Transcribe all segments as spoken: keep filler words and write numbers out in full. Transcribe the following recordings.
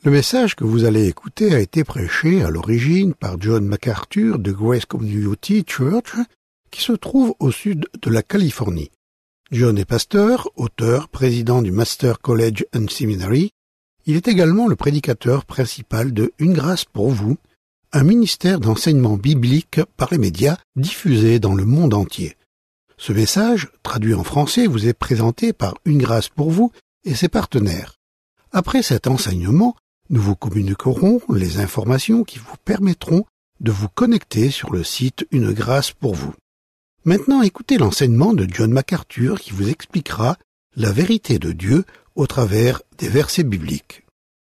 Le message que vous allez écouter a été prêché à l'origine par John MacArthur de Grace Community Church, qui se trouve au sud de la Californie. John est pasteur, auteur, président du Master College and Seminary. Il est également le prédicateur principal de Une grâce pour vous, un ministère d'enseignement biblique par les médias diffusé dans le monde entier. Ce message, traduit en français, vous est présenté par Une grâce pour vous et ses partenaires. Après cet enseignement, nous vous communiquerons les informations qui vous permettront de vous connecter sur le site Une grâce pour vous. Maintenant, écoutez l'enseignement de John MacArthur qui vous expliquera la vérité de Dieu au travers des versets bibliques.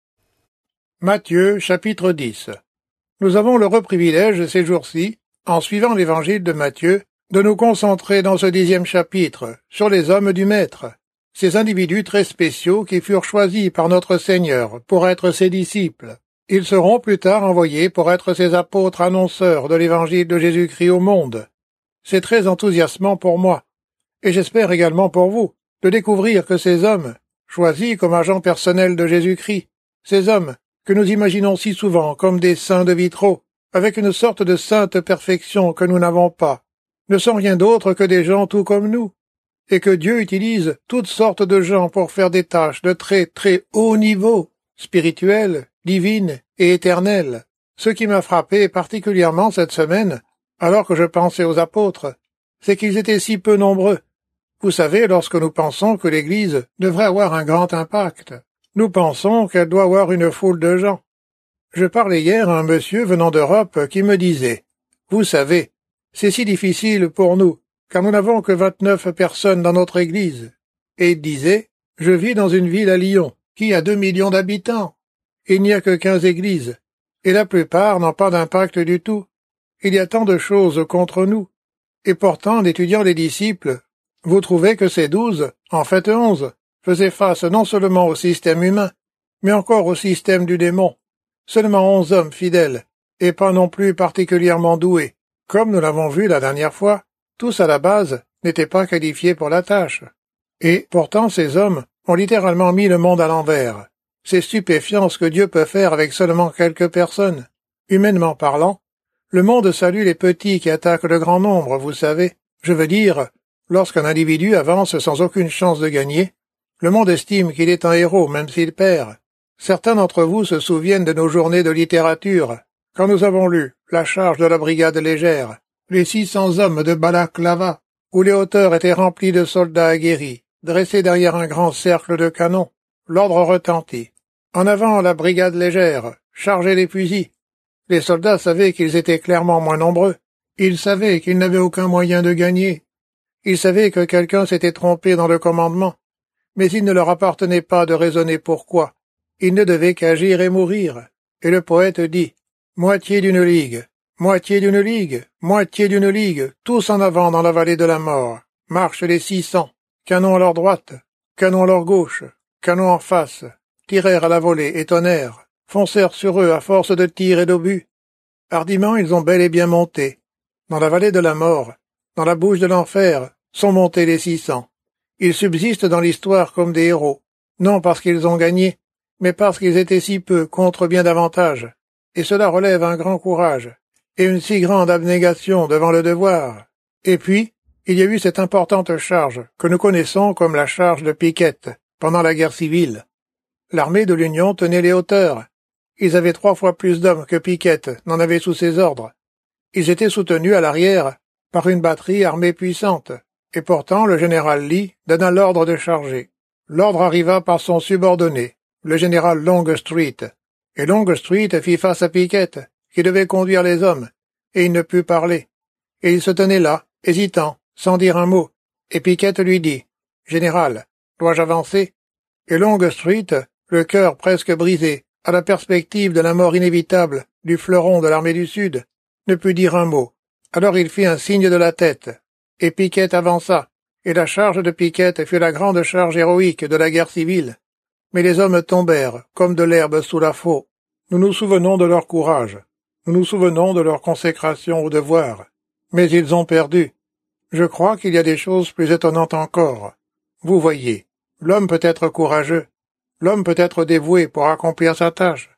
Matthieu, chapitre dix. Nous avons l'heureux privilège ces jours-ci, en suivant l'évangile de Matthieu, de nous concentrer dans ce dixième chapitre sur les hommes du Maître, ces individus très spéciaux qui furent choisis par notre Seigneur pour être ses disciples. Ils seront plus tard envoyés pour être ses apôtres annonceurs de l'évangile de Jésus-Christ au monde. C'est très enthousiasmant pour moi, et j'espère également pour vous, de découvrir que ces hommes, choisis comme agents personnels de Jésus-Christ, ces hommes que nous imaginons si souvent comme des saints de vitraux, avec une sorte de sainte perfection que nous n'avons pas, ne sont rien d'autre que des gens tout comme nous, et que Dieu utilise toutes sortes de gens pour faire des tâches de très très haut niveau, spirituelles, divines et éternelles. Ce qui m'a frappé particulièrement cette semaine, alors que je pensais aux apôtres, c'est qu'ils étaient si peu nombreux. Vous savez, lorsque nous pensons que l'Église devrait avoir un grand impact, nous pensons qu'elle doit avoir une foule de gens. Je parlais hier à un monsieur venant d'Europe qui me disait « Vous savez, c'est si difficile pour nous, car nous n'avons que vingt-neuf personnes dans notre Église. » Et il disait « Je vis dans une ville à Lyon, qui a deux millions d'habitants. Il n'y a que quinze églises, et la plupart n'ont pas d'impact du tout. Il y a tant de choses contre nous. Et pourtant, en étudiant les disciples, vous trouvez que ces douze, en fait onze, faisaient face non seulement au système humain, mais encore au système du démon. Seulement onze hommes fidèles, et pas non plus particulièrement doués. Comme nous l'avons vu la dernière fois, tous à la base n'étaient pas qualifiés pour la tâche. Et pourtant ces hommes ont littéralement mis le monde à l'envers. C'est stupéfiant ce que Dieu peut faire avec seulement quelques personnes. Humainement parlant, le monde salue les petits qui attaquent le grand nombre, vous savez. Je veux dire, lorsqu'un individu avance sans aucune chance de gagner, le monde estime qu'il est un héros même s'il perd. Certains d'entre vous se souviennent de nos journées de littérature, quand nous avons lu La charge de la brigade légère, les six cents hommes de Balaklava, où les hauteurs étaient remplis de soldats aguerris, dressés derrière un grand cercle de canons. L'ordre retentit. En avant la brigade légère, chargez les fusils. Les soldats savaient qu'ils étaient clairement moins nombreux. Ils savaient qu'ils n'avaient aucun moyen de gagner. Ils savaient que quelqu'un s'était trompé dans le commandement, mais il ne leur appartenait pas de raisonner pourquoi. Ils ne devaient qu'agir et mourir. Et le poète dit « Moitié d'une ligue, moitié d'une ligue, moitié d'une ligue, tous en avant dans la vallée de la mort. Marchent les six cents, canons à leur droite, canons à leur gauche, canons en face, tirèrent à la volée et tonnèrent, foncèrent sur eux à force de tirs et d'obus. Hardiment ils ont bel et bien monté. Dans la vallée de la mort, dans la bouche de l'enfer, sont montés les six cents. Ils subsistent dans l'histoire comme des héros, non parce qu'ils ont gagné, mais parce qu'ils étaient si peu contre bien davantage, et cela relève un grand courage, et une si grande abnégation devant le devoir. Et puis, il y a eu cette importante charge, que nous connaissons comme la charge de Piquet, pendant la guerre civile. L'armée de l'Union tenait les hauteurs. Ils avaient trois fois plus d'hommes que Piquet n'en avait sous ses ordres. Ils étaient soutenus à l'arrière par une batterie armée puissante, et pourtant le général Lee donna l'ordre de charger. L'ordre arriva par son subordonné, le général Longstreet, et Longstreet fit face à Piquet, qui devait conduire les hommes, et il ne put parler. Et il se tenait là, hésitant, sans dire un mot, et Piquet lui dit « Général, dois-je avancer ?» Et Longstreet, le cœur presque brisé, à la perspective de la mort inévitable du fleuron de l'armée du Sud, ne put dire un mot. Alors il fit un signe de la tête, et Piquet avança, et la charge de Piquet fut la grande charge héroïque de la guerre civile. Mais les hommes tombèrent, comme de l'herbe sous la faux. Nous nous souvenons de leur courage, nous nous souvenons de leur consécration au devoir, mais ils ont perdu. Je crois qu'il y a des choses plus étonnantes encore. Vous voyez, l'homme peut être courageux, l'homme peut être dévoué pour accomplir sa tâche,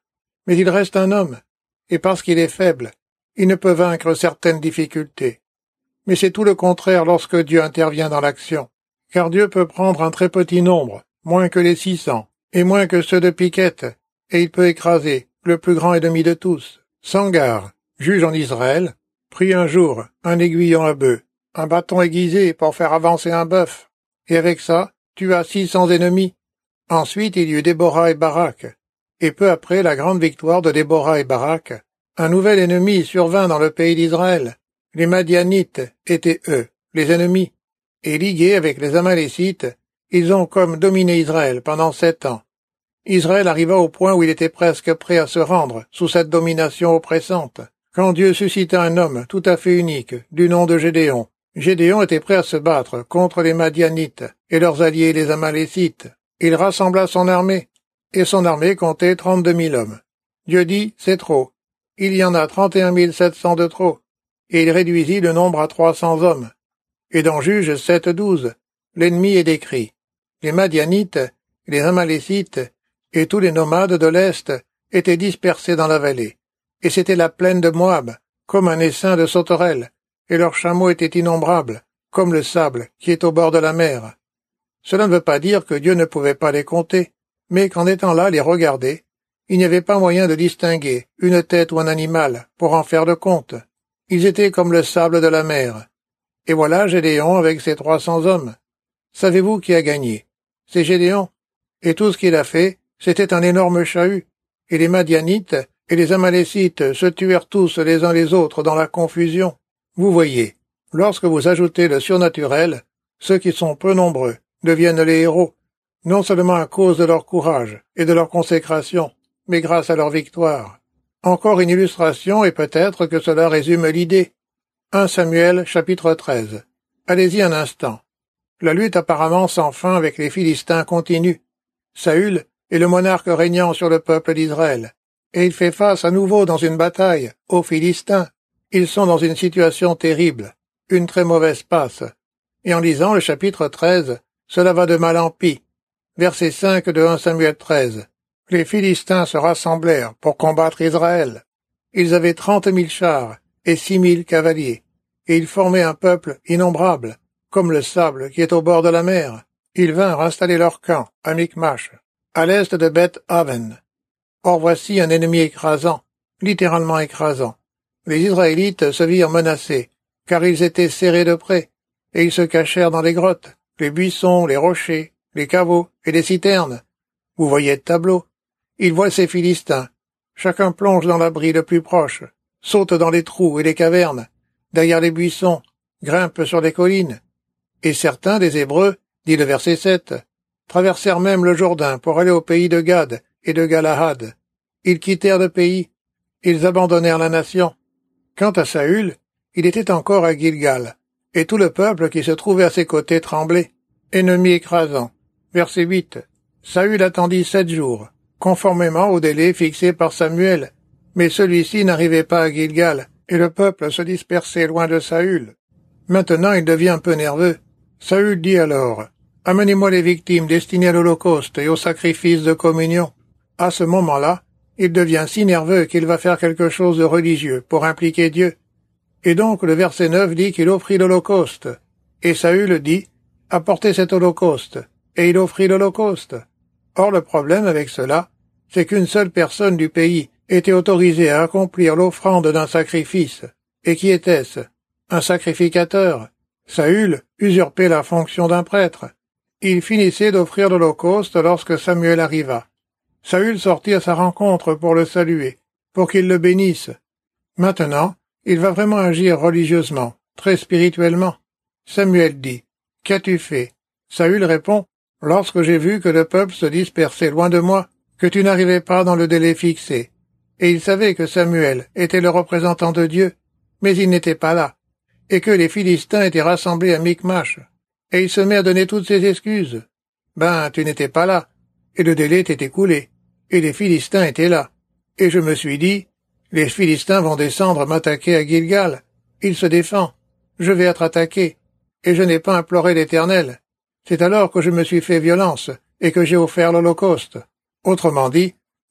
Mais il reste un homme, et parce qu'il est faible, il ne peut vaincre certaines difficultés. Mais c'est tout le contraire lorsque Dieu intervient dans l'action, car Dieu peut prendre un très petit nombre, moins que les six cents, et moins que ceux de Piquette, et il peut écraser le plus grand ennemi de tous. Sangar, juge en Israël, prit un jour un aiguillon à bœuf, un bâton aiguisé pour faire avancer un bœuf, et avec ça, tua six cents ennemis. Ensuite il y eut Déborah et Barak, et peu après la grande victoire de Déborah et Barak, un nouvel ennemi survint dans le pays d'Israël. Les Madianites étaient eux, les ennemis, et ligués avec les Amalécites, ils ont comme dominé Israël pendant sept ans. Israël arriva au point où il était presque prêt à se rendre sous cette domination oppressante, quand Dieu suscita un homme tout à fait unique, du nom de Gédéon. Gédéon était prêt à se battre contre les Madianites et leurs alliés les Amalécites. Il rassembla son armée, et son armée comptait trente-deux mille hommes. Dieu dit, c'est trop. Il y en a trente et un mille sept cents de trop. Et il réduisit le nombre à trois cents hommes. Et dans Juge sept douze, l'ennemi est décrit. Les Madianites, les Amalécites et tous les nomades de l'Est étaient dispersés dans la vallée. Et c'était la plaine de Moab, comme un essaim de sauterelles, et leurs chameaux étaient innombrables, comme le sable qui est au bord de la mer. Cela ne veut pas dire que Dieu ne pouvait pas les compter, mais qu'en étant là les regarder, il n'y avait pas moyen de distinguer une tête ou un animal pour en faire le compte. Ils étaient comme le sable de la mer. Et voilà Gédéon avec ses trois cents hommes. Savez-vous qui a gagné? C'est Gédéon. Et tout ce qu'il a fait, c'était un énorme chahut. Et les Madianites et les Amalécites se tuèrent tous les uns les autres dans la confusion. Vous voyez, lorsque vous ajoutez le surnaturel, ceux qui sont peu nombreux deviennent les héros, non seulement à cause de leur courage et de leur consécration, mais grâce à leur victoire. Encore une illustration, et peut-être que cela résume l'idée. un Samuel, chapitre treize. Allez-y un instant. La lutte apparemment sans fin avec les Philistins continue. Saül est le monarque régnant sur le peuple d'Israël, et il fait face à nouveau dans une bataille aux Philistins. Ils sont dans une situation terrible, une très mauvaise passe. Et en lisant le chapitre treize, cela va de mal en pis. Verset cinq de un Samuel treize. Les Philistins se rassemblèrent pour combattre Israël. Ils avaient trente mille chars et six mille cavaliers, et ils formaient un peuple innombrable, comme le sable qui est au bord de la mer. Ils vinrent installer leur camp à Michmash, à l'est de Beth-Aven. Or voici un ennemi écrasant, littéralement écrasant. Les Israélites se virent menacés, car ils étaient serrés de près, et ils se cachèrent dans les grottes, les buissons, les rochers, les caveaux et les citernes. Vous voyez le tableau. Ils voient ces Philistins. Chacun plonge dans l'abri le plus proche, saute dans les trous et les cavernes, derrière les buissons, grimpe sur les collines. Et certains des Hébreux, dit le verset sept, traversèrent même le Jourdain pour aller au pays de Gad et de Galahad. Ils quittèrent le pays. Ils abandonnèrent la nation. Quant à Saül, il était encore à Gilgal, et tout le peuple qui se trouvait à ses côtés tremblait. Ennemi écrasant. Verset huit. Saül attendit sept jours, conformément au délai fixé par Samuel, mais celui-ci n'arrivait pas à Gilgal, et le peuple se dispersait loin de Saül. Maintenant il devient un peu nerveux. Saül dit alors, « Amenez-moi les victimes destinées à l'Holocauste et au sacrifice de communion. » À ce moment-là, il devient si nerveux qu'il va faire quelque chose de religieux pour impliquer Dieu. Et donc le verset neuf dit qu'il offrit l'Holocauste. Et Saül dit, « Apportez cet Holocauste. » Et il offrit l'Holocauste. Or le problème avec cela, c'est qu'une seule personne du pays était autorisée à accomplir l'offrande d'un sacrifice. Et qui était-ce? Un sacrificateur. Saül usurpait la fonction d'un prêtre. Il finissait d'offrir l'Holocauste lorsque Samuel arriva. Saül sortit à sa rencontre pour le saluer, pour qu'il le bénisse. Maintenant, il va vraiment agir religieusement, très spirituellement. Samuel dit, « Qu'as-tu fait » Saül répond, « Lorsque j'ai vu que le peuple se dispersait loin de moi, que tu n'arrivais pas dans le délai fixé. » Et il savait que Samuel était le représentant de Dieu, mais il n'était pas là, et que les Philistins étaient rassemblés à Michmash. Et il se met à donner toutes ses excuses. « Ben, tu n'étais pas là, et le délai était écoulé, et les Philistins étaient là. Et je me suis dit, les Philistins vont descendre m'attaquer à Gilgal. Il se défend. Je vais être attaqué. Et je n'ai pas imploré l'Éternel. C'est alors que je me suis fait violence et que j'ai offert l'Holocauste. Autrement dit,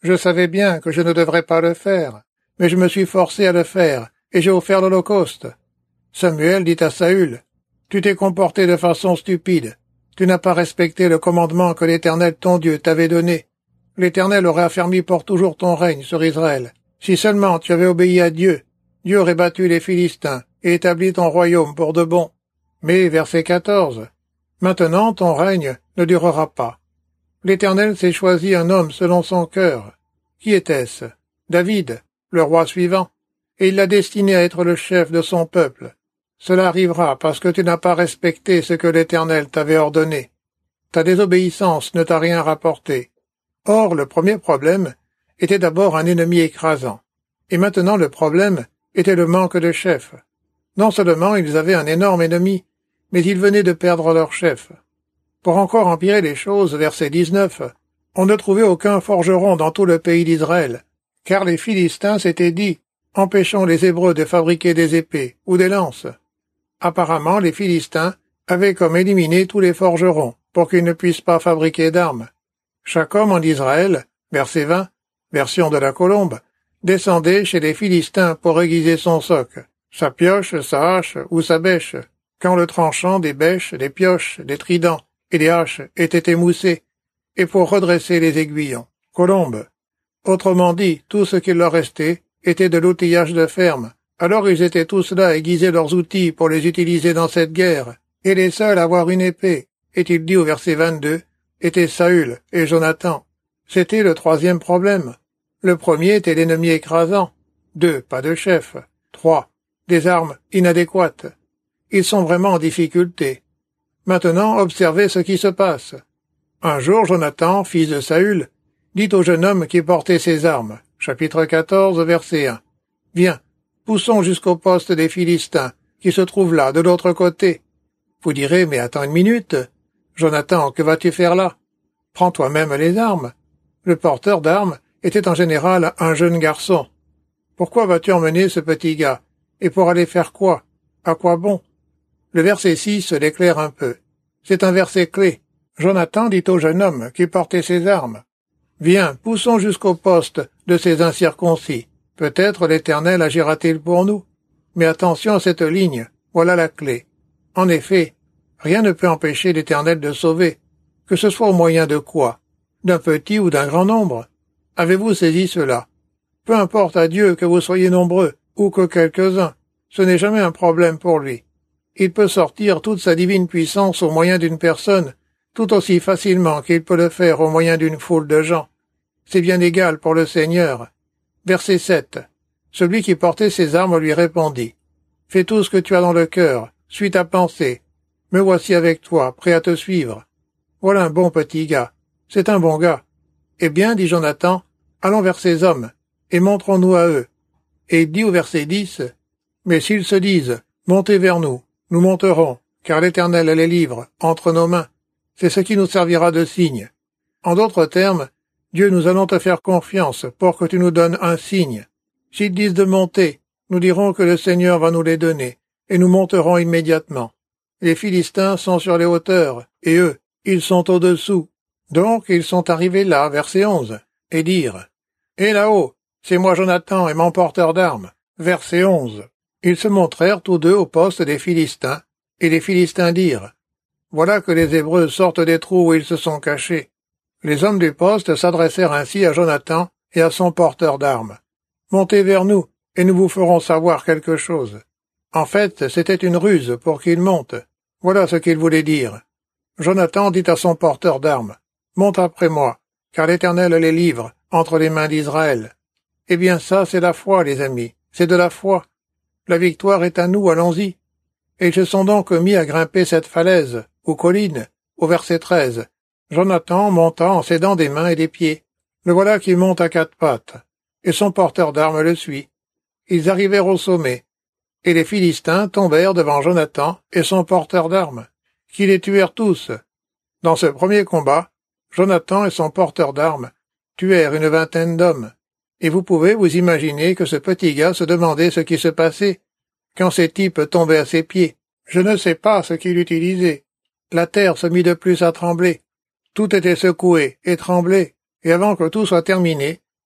Je savais bien que je ne devrais pas le faire, mais je me suis forcé à le faire, et j'ai offert l'Holocauste. Samuel dit à Saül, « Tu t'es comporté de façon stupide. Tu n'as pas respecté le commandement que l'Éternel ton Dieu t'avait donné. L'Éternel aurait affermi pour toujours ton règne sur Israël. Si seulement tu avais obéi à Dieu, Dieu aurait battu les Philistins et établi ton royaume pour de bon. » Mais, verset quatorze, « Maintenant ton règne ne durera pas. L'Éternel s'est choisi un homme selon son cœur. Qui était-ce? David, le roi suivant, et il l'a destiné à être le chef de son peuple. Cela arrivera parce que tu n'as pas respecté ce que l'Éternel t'avait ordonné. Ta désobéissance ne t'a rien rapporté. » Or, le premier problème était d'abord un ennemi écrasant. Et maintenant le problème était le manque de chef. Non seulement ils avaient un énorme ennemi, mais ils venaient de perdre leur chef. Pour encore empirer les choses, verset dix-neuf, on ne trouvait aucun forgeron dans tout le pays d'Israël, car les Philistins s'étaient dit, empêchons les Hébreux de fabriquer des épées ou des lances. Apparemment, les Philistins avaient comme éliminé tous les forgerons, pour qu'ils ne puissent pas fabriquer d'armes. Chaque homme en Israël, verset vingt, version de la Colombe, descendait chez les Philistins pour aiguiser son soc, sa pioche, sa hache ou sa bêche, quand le tranchant des bêches, des pioches, des tridents et des haches était émoussé, et pour redresser les aiguillons. Colombe. Autrement dit, tout ce qu'il leur restait était de l'outillage de ferme. Alors ils étaient tous là à aiguiser leurs outils pour les utiliser dans cette guerre, et les seuls à avoir une épée, est-il dit au verset vingt-deux, étaient Saül et Jonathan. C'était le troisième problème. Le premier était l'ennemi écrasant. Deux, pas de chef. Trois, des armes inadéquates. Ils sont vraiment en difficulté. Maintenant, observez ce qui se passe. Un jour, Jonathan, fils de Saül, dit au jeune homme qui portait ses armes, chapitre quatorze, verset un, « Viens, poussons jusqu'au poste des Philistins, qui se trouve là, de l'autre côté. » Vous direz, mais attends une minute. Jonathan, que vas-tu faire là? Prends toi-même les armes. Le porteur d'armes était en général un jeune garçon. Pourquoi vas-tu emmener ce petit gars? Et pour aller faire quoi? À quoi bon? Le verset six l'éclaire un peu. C'est un verset clé. Jonathan dit au jeune homme qui portait ses armes, « Viens, poussons jusqu'au poste de ces incirconcis. Peut-être l'Éternel agira-t-il pour nous. » Mais attention à cette ligne, voilà la clé. En effet, rien ne peut empêcher l'Éternel de sauver, que ce soit au moyen de quoi? D'un petit ou d'un grand nombre? Avez-vous saisi cela? Peu importe à Dieu que vous soyez nombreux, ou que quelques-uns, ce n'est jamais un problème pour lui. Il peut sortir toute sa divine puissance au moyen d'une personne, tout aussi facilement qu'il peut le faire au moyen d'une foule de gens. C'est bien égal pour le Seigneur. Verset sept. Celui qui portait ses armes lui répondit, « Fais tout ce que tu as dans le cœur, suis ta pensée. Me voici avec toi, prêt à te suivre. Voilà un bon petit gars. C'est un bon gars. Eh bien, dit Jonathan, allons vers ces hommes, et montrons-nous à eux. » Et il dit au verset dix, « Mais s'ils se disent, montez vers nous, nous monterons, car l'Éternel les livre entre nos mains. C'est ce qui nous servira de signe. En d'autres termes, Dieu, nous allons te faire confiance pour que tu nous donnes un signe. S'ils disent de monter, nous dirons que le Seigneur va nous les donner, et nous monterons immédiatement. Les Philistins sont sur les hauteurs, et eux, ils sont au-dessous. Donc ils sont arrivés là, verset onze, et dirent, « Et là-haut, c'est moi Jonathan et mon porteur d'armes. » Verset onze. Ils se montrèrent tous deux au poste des Philistins, et les Philistins dirent, « Voilà que les Hébreux sortent des trous où ils se sont cachés. » Les hommes du poste s'adressèrent ainsi à Jonathan et à son porteur d'armes. « Montez vers nous, et nous vous ferons savoir quelque chose. » En fait, c'était une ruse pour qu'ils montent. Voilà ce qu'il voulait dire. Jonathan dit à son porteur d'armes, « Monte après moi, car l'Éternel les livre entre les mains d'Israël. » Eh bien ça, c'est la foi, les amis, c'est de la foi. La victoire est à nous, allons-y. Et ils se sont donc mis à grimper cette falaise, ou colline, au verset treize. Jonathan monta en s'aidant des mains et des pieds. Le voilà qui monte à quatre pattes, et son porteur d'armes le suit. Ils arrivèrent au sommet, et les Philistins tombèrent devant Jonathan et son porteur d'armes, qui les tuèrent tous. Dans ce premier combat, Jonathan et son porteur d'armes tuèrent une vingtaine d'hommes, et vous pouvez vous imaginer que ce petit gars se demandait ce qui se passait quand ces types tombaient à ses pieds. Je ne sais pas ce qu'il utilisait. La terre se mit de plus à trembler. Tout était secoué et tremblé, et avant que tout soit terminé,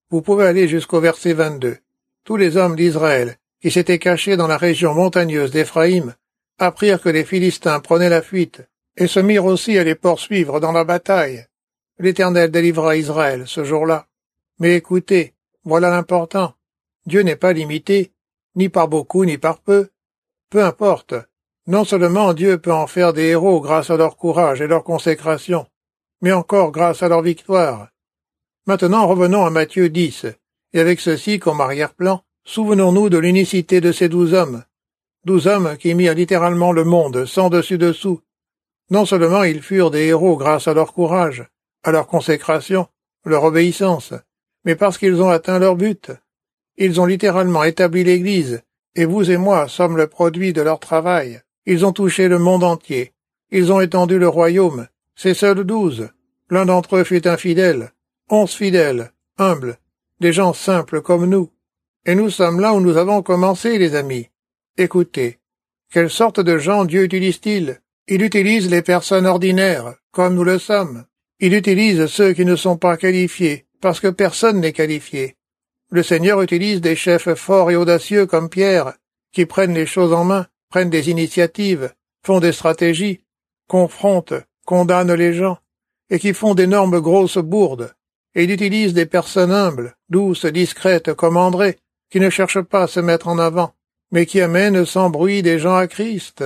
Vous pouvez aller jusqu'au verset vingt-deux. Tous les hommes d'Israël, qui s'étaient cachés dans la région montagneuse d'Éphraïm, apprirent que les Philistins prenaient la fuite, et se mirent aussi à les poursuivre dans la bataille. L'Éternel délivra Israël ce jour-là. Mais écoutez, voilà l'important. Dieu n'est pas limité, ni par beaucoup, ni par peu. Peu importe. Non seulement Dieu peut en faire des héros grâce à leur courage et leur consécration, mais encore grâce à leur victoire. Maintenant revenons à Matthieu dix, et avec ceci comme arrière-plan, souvenons-nous de l'unicité de ces douze hommes. Douze hommes qui mirent littéralement le monde sans dessus-dessous. Non seulement ils furent des héros grâce à leur courage, à leur consécration, leur obéissance, mais parce qu'ils ont atteint leur but. Ils ont littéralement établi l'Église, et vous et moi sommes le produit de leur travail. Ils ont touché le monde entier. Ils ont étendu le royaume. C'est seuls douze. L'un d'entre eux fut infidèle. Onze fidèles, humbles, des gens simples comme nous. Et nous sommes là où nous avons commencé, les amis. Écoutez, quelle sorte de gens Dieu utilise-t-il? Il utilise les personnes ordinaires, comme nous le sommes. Il utilise ceux qui ne sont pas qualifiés, parce que personne n'est qualifié. Le Seigneur utilise des chefs forts et audacieux comme Pierre, qui prennent les choses en main, prennent des initiatives, font des stratégies, confrontent, condamnent les gens, et qui font d'énormes grosses bourdes. Et il utilise des personnes humbles, douces, discrètes comme André, qui ne cherchent pas à se mettre en avant, mais qui amènent sans bruit des gens à Christ.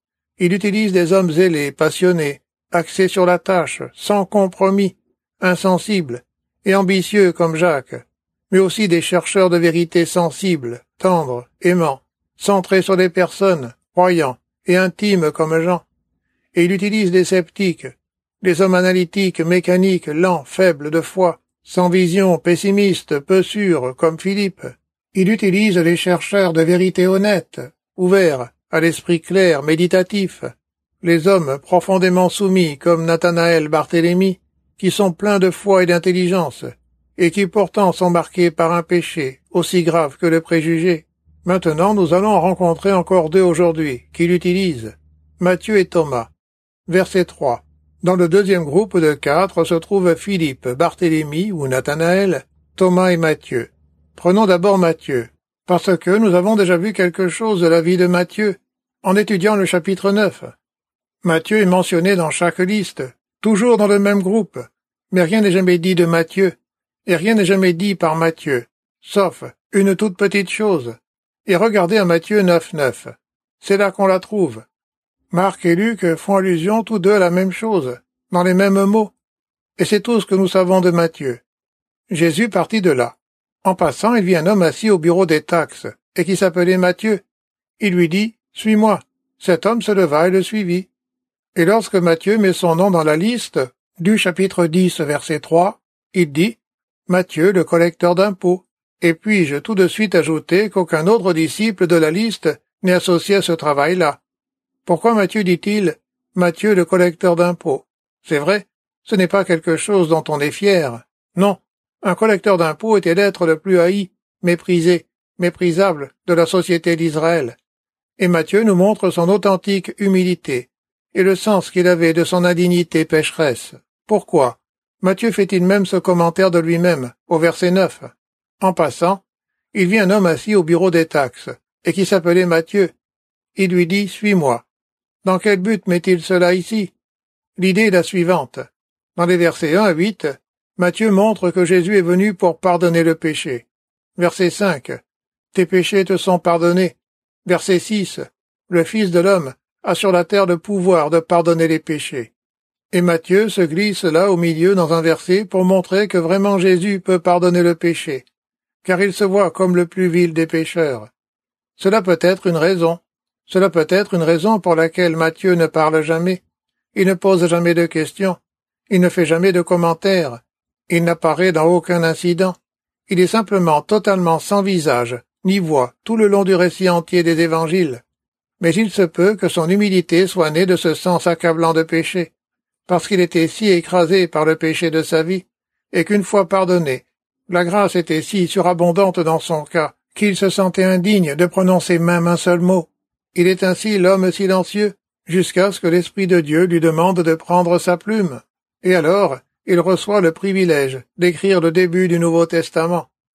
Il utilise des hommes zélés, passionnés, axés sur la tâche, sans compromis, insensibles et ambitieux comme Jacques, mais aussi des chercheurs de vérité sensibles, tendres, aimants, centrés sur les personnes, croyants et intimes comme Jean. Et il utilise des sceptiques, des hommes analytiques, mécaniques, lents, faibles de foi, sans vision, pessimistes, peu sûrs comme Philippe. Il utilise les chercheurs de vérité honnêtes, ouverts, à l'esprit clair, méditatif, les hommes profondément soumis comme Nathanaël Barthélemy, qui sont pleins de foi et d'intelligence, et qui pourtant sont marqués par un péché aussi grave que le préjugé. Maintenant, nous allons en rencontrer encore deux aujourd'hui, qui l'utilisent, Matthieu et Thomas. Verset trois. Dans le deuxième groupe de quatre se trouvent Philippe, Barthélemy ou Nathanaël, Thomas et Matthieu. Prenons d'abord Matthieu, parce que nous avons déjà vu quelque chose de la vie de Matthieu, en étudiant le chapitre neuf. Matthieu est mentionné dans chaque liste, toujours dans le même groupe, mais rien n'est jamais dit de Matthieu, et rien n'est jamais dit par Matthieu, sauf une toute petite chose. Et regardez à Matthieu neuf neuf. C'est là qu'on la trouve. Marc et Luc font allusion tous deux à la même chose, dans les mêmes mots. Et c'est tout ce que nous savons de Matthieu. Jésus partit de là. En passant, il vit un homme assis au bureau des taxes, et qui s'appelait Matthieu. Il lui dit, « Suis-moi ». Cet homme se leva et le suivit. Et lorsque Matthieu met son nom dans la liste du chapitre dix, verset trois, il dit, « Matthieu, le collecteur d'impôts ». Et puis-je tout de suite ajouter qu'aucun autre disciple de la liste n'est associé à ce travail-là. Pourquoi Matthieu dit-il « Matthieu, le collecteur d'impôts » C'est vrai, ce n'est pas quelque chose dont on est fier. Non, un collecteur d'impôts était l'être le plus haï, méprisé, méprisable de la société d'Israël. Et Matthieu nous montre son authentique humilité et le sens qu'il avait de son indignité pécheresse. Pourquoi Matthieu fait-il même ce commentaire de lui-même, au verset neuf. En passant, il vit un homme assis au bureau des taxes, et qui s'appelait Matthieu. Il lui dit « Suis-moi ». Dans quel but met-il cela ici? L'idée est la suivante. Dans les versets un à huit, Matthieu montre que Jésus est venu pour pardonner le péché. Verset cinq. Tes péchés te sont pardonnés. Verset six. Le Fils de l'homme a sur la terre le pouvoir de pardonner les péchés. Et Matthieu se glisse là au milieu dans un verset pour montrer que vraiment Jésus peut pardonner le péché, car il se voit comme le plus vil des pécheurs. Cela peut être une raison. Cela peut être une raison pour laquelle Matthieu ne parle jamais. Il ne pose jamais de questions. Il ne fait jamais de commentaires. Il n'apparaît dans aucun incident. Il est simplement totalement sans visage, ni voix, tout le long du récit entier des évangiles. Mais il se peut que son humilité soit née de ce sens accablant de péché, parce qu'il était si écrasé par le péché de sa vie, et qu'une fois pardonné, la grâce était si surabondante dans son cas, qu'il se sentait indigne de prononcer même un seul mot. Il est ainsi l'homme silencieux, jusqu'à ce que l'Esprit de Dieu lui demande de prendre sa plume. Et alors, il reçoit le privilège d'écrire le début du Nouveau Testament.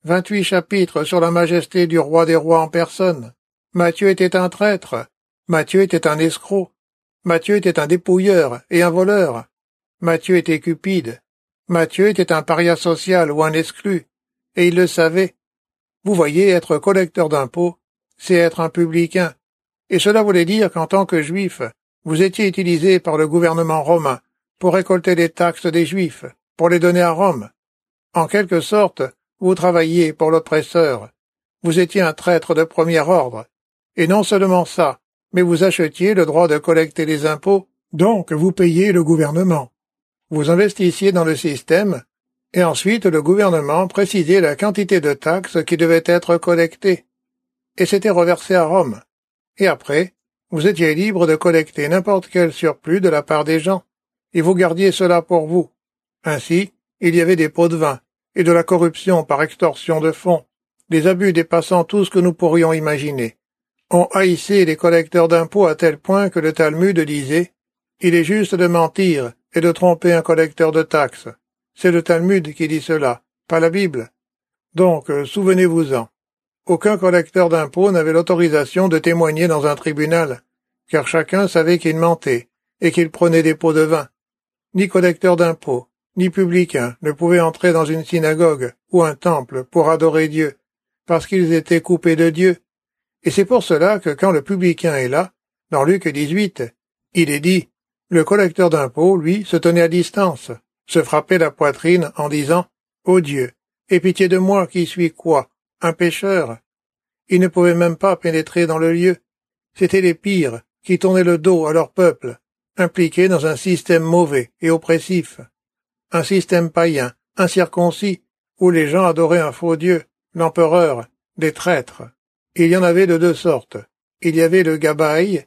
vingt-huit chapitres sur la majesté du roi des rois en personne. Matthieu était un traître. Matthieu était un escroc. Matthieu était un dépouilleur et un voleur. Matthieu était cupide. Matthieu était un paria social ou un exclu, et il le savait. Vous voyez, être collecteur d'impôts, c'est être un publicain, et cela voulait dire qu'en tant que juif, vous étiez utilisé par le gouvernement romain pour récolter les taxes des juifs, pour les donner à Rome. En quelque sorte, vous travailliez pour l'oppresseur. Vous étiez un traître de premier ordre. Et non seulement ça, mais vous achetiez le droit de collecter les impôts, donc vous payiez le gouvernement. Vous investissiez dans le système, et ensuite le gouvernement précisait la quantité de taxes qui devait être collectée, et c'était reversé à Rome. Et après, vous étiez libre de collecter n'importe quel surplus de la part des gens, et vous gardiez cela pour vous. Ainsi, il y avait des pots de vin, et de la corruption par extorsion de fonds, des abus dépassant tout ce que nous pourrions imaginer. On haïssait les collecteurs d'impôts à tel point que le Talmud disait « Il est juste de mentir et de tromper un collecteur de taxes ». C'est le Talmud qui dit cela, pas la Bible. Donc, euh, souvenez-vous-en. Aucun collecteur d'impôts n'avait l'autorisation de témoigner dans un tribunal, car chacun savait qu'il mentait et qu'il prenait des pots de vin. Ni collecteur d'impôts, ni publicain ne pouvaient entrer dans une synagogue ou un temple pour adorer Dieu, parce qu'ils étaient coupés de Dieu. Et c'est pour cela que quand le publicain est là, dans Luc dix-huit, il est dit, le collecteur d'impôts, lui, se tenait à distance, se frappait la poitrine en disant « Ô Dieu, aie pitié de moi qui suis quoi, un pécheur ?» Il ne pouvait même pas pénétrer dans le lieu. C'étaient les pires qui tournaient le dos à leur peuple, impliqués dans un système mauvais et oppressif, un système païen, incirconcis, où les gens adoraient un faux Dieu, l'empereur, des traîtres. Il y en avait de deux sortes. Il y avait le Gabaï,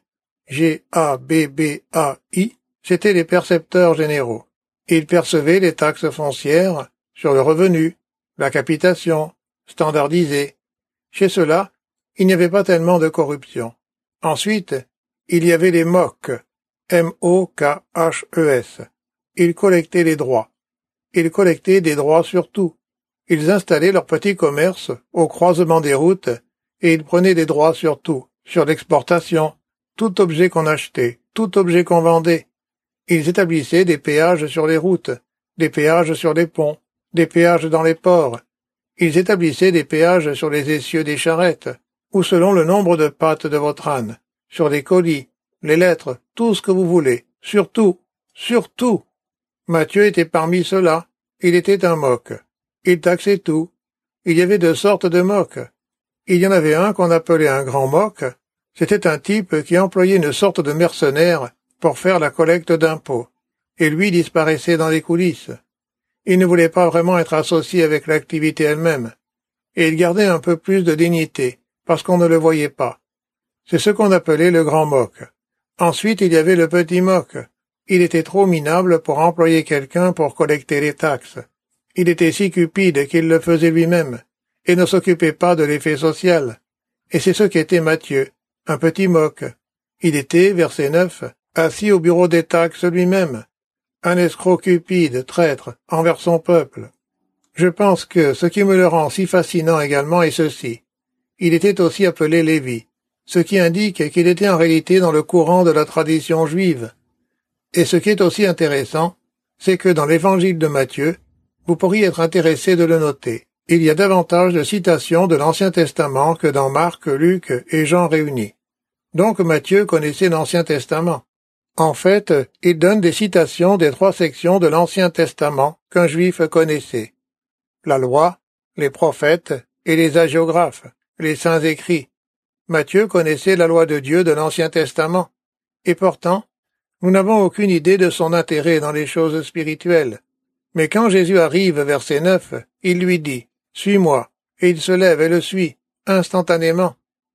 G A B B A I, c'étaient les percepteurs généraux. Ils percevaient les taxes foncières sur le revenu, la capitation, standardisée. Chez ceux-là, il n'y avait pas tellement de corruption. Ensuite, il y avait les M O C, M O K H E S. Ils collectaient les droits. Ils collectaient des droits sur tout. Ils installaient leur petit commerce au croisement des routes et ils prenaient des droits sur tout, sur l'exportation, tout objet qu'on achetait, tout objet qu'on vendait. Ils établissaient des péages sur les routes, des péages sur les ponts, des péages dans les ports. Ils établissaient des péages sur les essieux des charrettes, ou selon le nombre de pattes de votre âne, sur les colis, les lettres, tout ce que vous voulez, surtout, surtout. Matthieu était parmi ceux-là. Il était un moque. Il taxait tout. Il y avait deux sortes de moques. Il y en avait un qu'on appelait un grand moque. C'était un type qui employait une sorte de mercenaire pour faire la collecte d'impôts, et lui disparaissait dans les coulisses. Il ne voulait pas vraiment être associé avec l'activité elle-même, et il gardait un peu plus de dignité, parce qu'on ne le voyait pas. C'est ce qu'on appelait le grand moque. Ensuite, il y avait le petit moque. Il était trop minable pour employer quelqu'un pour collecter les taxes. Il était si cupide qu'il le faisait lui-même, et ne s'occupait pas de l'effet social. Et c'est ce qu'était Matthieu, un petit moque. Il était, verset neuf, assis au bureau des taxes lui-même, un escroc cupide, traître, envers son peuple. Je pense que ce qui me le rend si fascinant également est ceci. Il était aussi appelé Lévi, ce qui indique qu'il était en réalité dans le courant de la tradition juive. Et ce qui est aussi intéressant, c'est que dans l'évangile de Matthieu, vous pourriez être intéressé de le noter. Il y a davantage de citations de l'Ancien Testament que dans Marc, Luc et Jean réunis. Donc Matthieu connaissait l'Ancien Testament. En fait, il donne des citations des trois sections de l'Ancien Testament qu'un juif connaissait. La loi, les prophètes et les hagiographes, les saints écrits. Matthieu connaissait la loi de Dieu de l'Ancien Testament. Et pourtant, nous n'avons aucune idée de son intérêt dans les choses spirituelles. Mais quand Jésus arrive, verset neuf, il lui dit « Suis-moi », et il se lève et le suit, instantanément.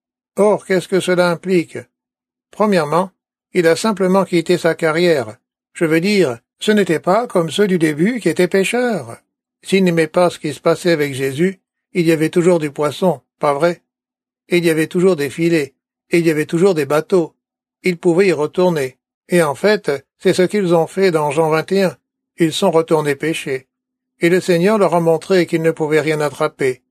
Or, qu'est-ce que cela implique? Premièrement, il a simplement quitté sa carrière. Je veux dire, ce n'était pas comme ceux du début qui étaient pêcheurs. S'il n'aimait pas ce qui se passait avec Jésus, il y avait toujours du poisson, pas vrai? Et il y avait toujours des filets, et il y avait toujours des bateaux. Ils pouvaient y retourner. Et en fait, c'est ce qu'ils ont fait dans Jean vingt et un. Ils sont retournés pêcher. Et le Seigneur leur a montré qu'ils ne pouvaient rien attraper.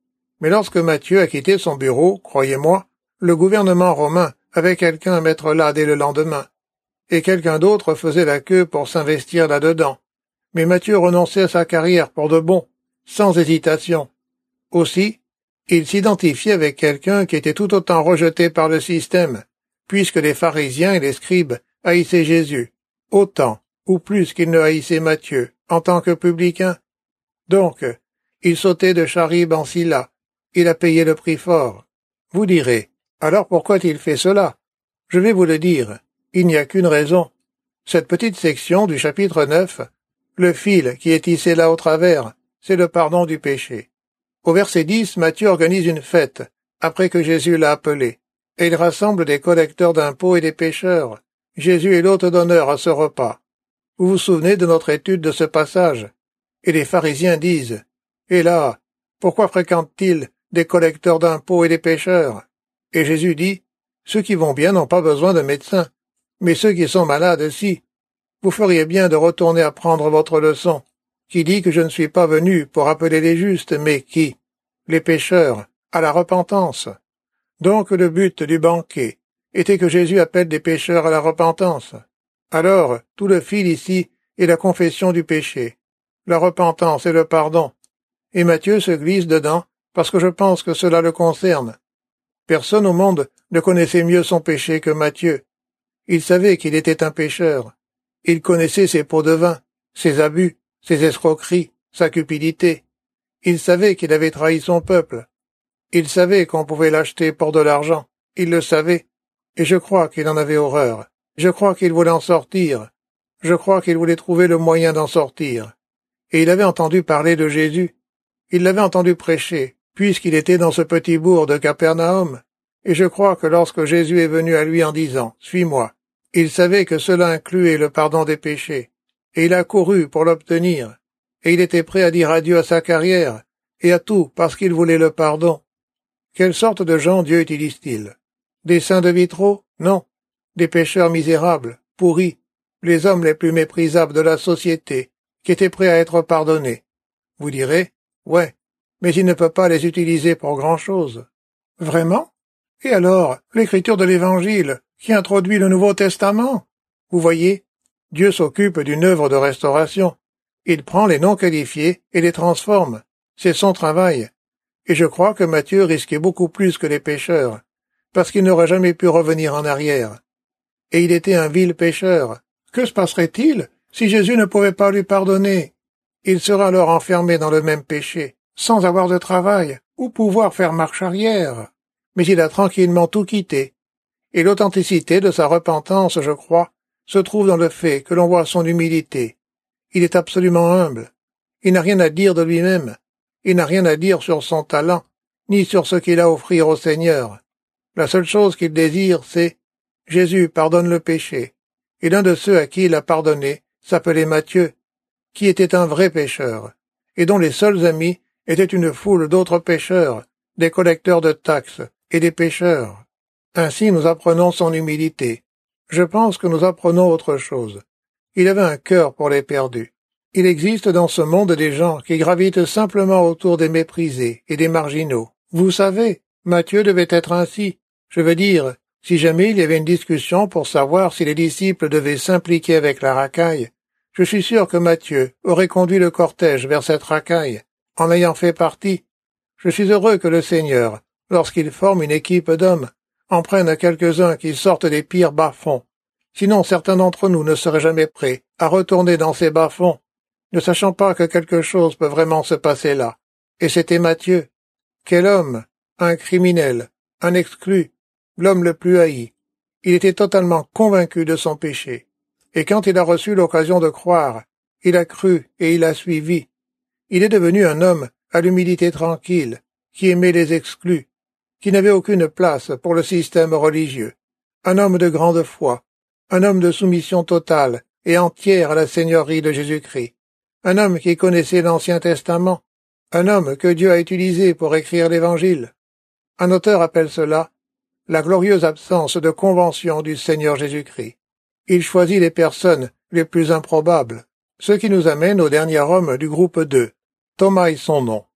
Mais lorsque Matthieu a quitté son bureau, croyez-moi, le gouvernement romain avait quelqu'un à mettre là dès le lendemain, et quelqu'un d'autre faisait la queue pour s'investir là-dedans. Mais Matthieu renonçait à sa carrière pour de bon, sans hésitation. Aussi, il s'identifiait avec quelqu'un qui était tout autant rejeté par le système, puisque les pharisiens et les scribes haïssaient Jésus, autant ou plus qu'ils ne haïssaient Matthieu, en tant que publicain. Donc, il sautait de Charib en Scylla, il a payé le prix fort. Vous direz, alors pourquoi a-t-il fait cela? Je vais vous le dire, il n'y a qu'une raison. Cette petite section du chapitre neuf, le fil qui est tissé là au travers, c'est le pardon du péché. Au verset dix, Matthieu organise une fête, après que Jésus l'a appelé, et il rassemble des collecteurs d'impôts et des pécheurs. Jésus est l'hôte d'honneur à ce repas. Vous vous souvenez de notre étude de ce passage? Et les pharisiens disent, « Et là, pourquoi fréquente-t-il des collecteurs d'impôts et des pécheurs ?» Et Jésus dit, « Ceux qui vont bien n'ont pas besoin de médecin, mais ceux qui sont malades, si. Vous feriez bien de retourner apprendre votre leçon, qui dit que je ne suis pas venu pour appeler les justes, mais qui? Les pécheurs, à la repentance. » Donc le but du banquet était que Jésus appelle des pécheurs à la repentance. Alors, tout le fil ici est la confession du péché, la repentance et le pardon. Et Matthieu se glisse dedans parce que je pense que cela le concerne. Personne au monde ne connaissait mieux son péché que Matthieu. Il savait qu'il était un pécheur. Il connaissait ses pots de vin, ses abus, ses escroqueries, sa cupidité. Il savait qu'il avait trahi son peuple. Il savait qu'on pouvait l'acheter pour de l'argent. Il le savait. Et je crois qu'il en avait horreur. Je crois qu'il voulait en sortir. Je crois qu'il voulait trouver le moyen d'en sortir. Et il avait entendu parler de Jésus. Il l'avait entendu prêcher, puisqu'il était dans ce petit bourg de Capernaum. Et je crois que lorsque Jésus est venu à lui en disant « Suis-moi », il savait que cela incluait le pardon des péchés. Et il a couru pour l'obtenir. Et il était prêt à dire adieu à sa carrière, et à tout parce qu'il voulait le pardon. Quelle sorte de gens Dieu utilise-t-il? Des saints de vitraux? Non. Des pécheurs misérables, pourris, les hommes les plus méprisables de la société, qui étaient prêts à être pardonnés. Vous direz, ouais, mais il ne peut pas les utiliser pour grand-chose. Vraiment? Et alors, l'écriture de l'Évangile, qui introduit le Nouveau Testament? Vous voyez, Dieu s'occupe d'une œuvre de restauration. Il prend les non qualifiés et les transforme. C'est son travail. Et je crois que Matthieu risquait beaucoup plus que les pécheurs, parce qu'il n'aurait jamais pu revenir en arrière. Et il était un vil pécheur. Que se passerait-il si Jésus ne pouvait pas lui pardonner? Il serait alors enfermé dans le même péché, sans avoir de travail, ou pouvoir faire marche arrière. Mais il a tranquillement tout quitté. Et l'authenticité de sa repentance, je crois, se trouve dans le fait que l'on voit son humilité. Il est absolument humble. Il n'a rien à dire de lui-même. Il n'a rien à dire sur son talent, ni sur ce qu'il a à offrir au Seigneur. La seule chose qu'il désire, c'est « Jésus pardonne le péché ». Et l'un de ceux à qui il a pardonné s'appelait Matthieu, qui était un vrai pécheur, et dont les seuls amis étaient une foule d'autres pécheurs, des collecteurs de taxes et des pécheurs. Ainsi nous apprenons son humilité. Je pense que nous apprenons autre chose. Il avait un cœur pour les perdus. Il existe dans ce monde des gens qui gravitent simplement autour des méprisés et des marginaux. Vous savez, Matthieu devait être ainsi. Je veux dire, si jamais il y avait une discussion pour savoir si les disciples devaient s'impliquer avec la racaille, je suis sûr que Matthieu aurait conduit le cortège vers cette racaille, en ayant fait partie. Je suis heureux que le Seigneur, lorsqu'il forme une équipe d'hommes, en prenne quelques-uns qui sortent des pires bas-fonds. Sinon certains d'entre nous ne seraient jamais prêts à retourner dans ces bas-fonds, ne sachant pas que quelque chose peut vraiment se passer là. Et c'était Matthieu. Quel homme! Un criminel, un exclu, l'homme le plus haï. Il était totalement convaincu de son péché. Et quand il a reçu l'occasion de croire, il a cru et il a suivi. Il est devenu un homme à l'humilité tranquille, qui aimait les exclus, qui n'avait aucune place pour le système religieux. Un homme de grande foi, un homme de soumission totale et entière à la seigneurie de Jésus-Christ. Un homme qui connaissait l'Ancien Testament, un homme que Dieu a utilisé pour écrire l'Évangile. Un auteur appelle cela la glorieuse absence de convention du Seigneur Jésus-Christ. Il choisit les personnes les plus improbables, ce qui nous amène au dernier homme du groupe deux. Thomas est son nom.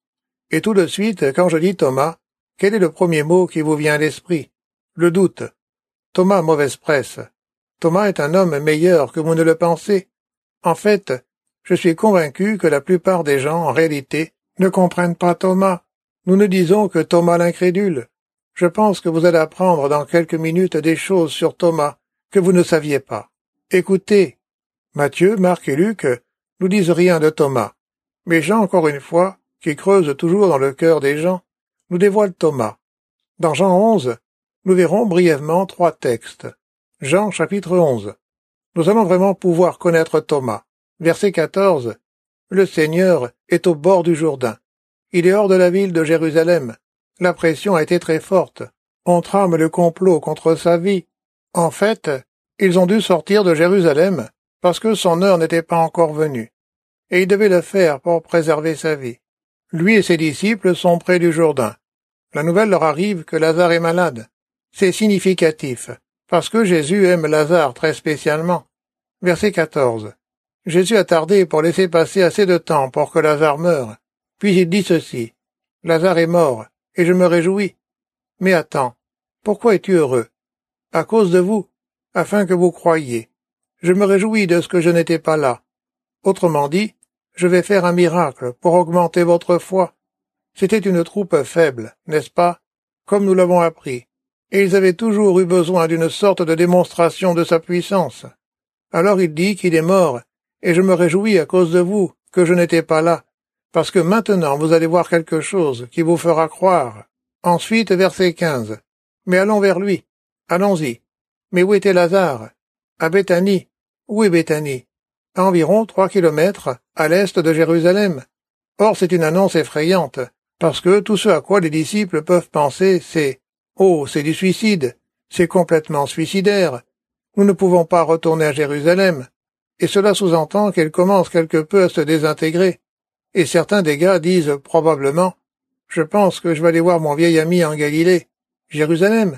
Et tout de suite, quand je dis Thomas, quel est le premier mot qui vous vient à l'esprit? Le doute. Thomas, mauvaise presse. Thomas est un homme meilleur que vous ne le pensez. En fait, je suis convaincu que la plupart des gens, en réalité, ne comprennent pas Thomas. Nous ne disons que Thomas l'incrédule. Je pense que vous allez apprendre dans quelques minutes des choses sur Thomas que vous ne saviez pas. Écoutez, Matthieu, Marc et Luc nous disent rien de Thomas. Mais Jean, encore une fois, qui creuse toujours dans le cœur des gens, nous dévoile Thomas. Dans Jean onze, nous verrons brièvement trois textes. Jean chapitre onze. Nous allons vraiment pouvoir connaître Thomas. Verset quatorze. Le Seigneur est au bord du Jourdain. Il est hors de la ville de Jérusalem. La pression a été très forte. On trame le complot contre sa vie. En fait, ils ont dû sortir de Jérusalem parce que son heure n'était pas encore venue. Et il devait le faire pour préserver sa vie. Lui et ses disciples sont près du Jourdain. La nouvelle leur arrive que Lazare est malade. C'est significatif, parce que Jésus aime Lazare très spécialement. Verset quatorze. Jésus a tardé pour laisser passer assez de temps pour que Lazare meure. Puis il dit ceci. Lazare est mort, et je me réjouis. Mais attends, pourquoi es-tu heureux? À cause de vous, afin que vous croyiez. Je me réjouis de ce que je n'étais pas là. Autrement dit, je vais faire un miracle pour augmenter votre foi. C'était une troupe faible, n'est-ce pas, comme nous l'avons appris, et ils avaient toujours eu besoin d'une sorte de démonstration de sa puissance. Alors il dit qu'il est mort, et je me réjouis à cause de vous, que je n'étais pas là, parce que maintenant vous allez voir quelque chose qui vous fera croire. Ensuite, verset quinze. Mais allons vers lui. Allons-y. Mais où était Lazare? À Béthanie. Où est Béthanie? À environ trois kilomètres à l'est de Jérusalem. Or, c'est une annonce effrayante, parce que tout ce à quoi les disciples peuvent penser, c'est « Oh, c'est du suicide, c'est complètement suicidaire. Nous ne pouvons pas retourner à Jérusalem. » Et cela sous-entend qu'elle commence quelque peu à se désintégrer. Et certains des gars disent probablement « Je pense que je vais aller voir mon vieil ami en Galilée, Jérusalem. »